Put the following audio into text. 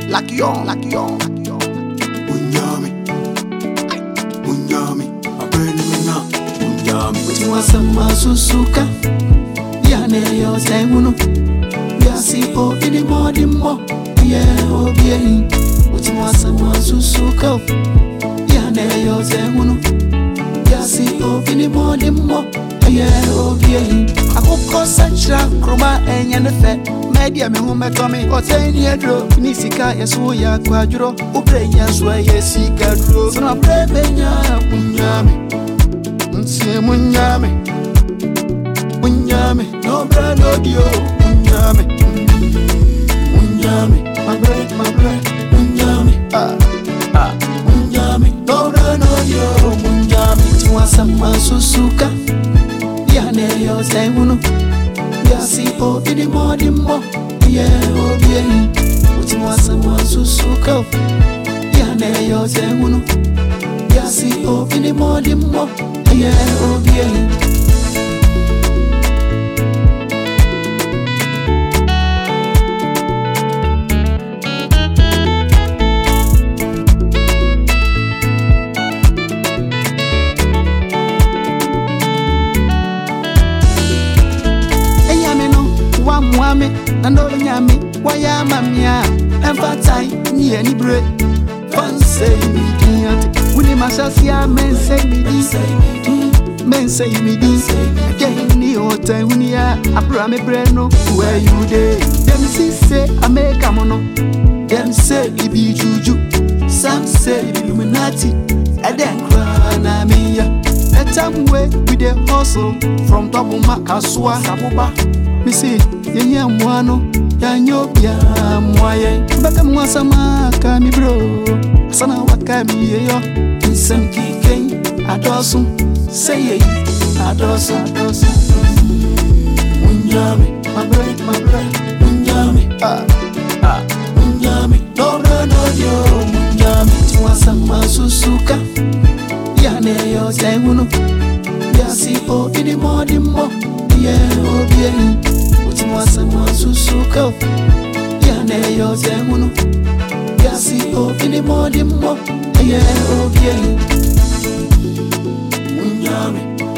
like you. Munyami, abeni mina. Munyami, Uti wasama susuka, yane yo zengunu. Yasi o ini modi mo, yeah o bien. Uti wasama susuka, yane yo zengunu. Yasi o ini modi mo, yeah o bien. Akoko sanchira kroma enya nefe. Media me hume tomi oteni edro nisika yesu ya kwadro ubrenya so yesika dro sana prebenya munyame nsi munyame no bra no dio munyame my bread munyame munyame no bra no dio munyame tiwasa masusuka yane yo zengunu Yasi o ini modi mo, yeah o bien. Uti wasama susuka, yane yo zengunu. Yasi o ini modi mo, yeah o bien. Mwame, nando nyame, waya mamia, emfatai, ni any bread. Fancy me, Willie Massasia, men say me, again, the old time when you are a brame breno, where you day. Them say, I make a mono, them say, it be juju, some say, Illuminati, I then cry, Namia. A time way with the hustle from top of Makaswa, Sabuba. Me see, ye mwano, ya nyobia mwaye. Baka mwasa maka mi bro, sana waka mi yeyo. Insem kike, adosu, say adosu. Munyame, my bread, munyame, munyame. Dobra no yo, munyame. Tiwasa masusuka, yane yo zengunu. Yasi o ini modi mo. Yeah, oh bien. Uti wasama susuka, yane yo zengunu. Yasi o ini modi mo, yeah, oh bien. Munyame.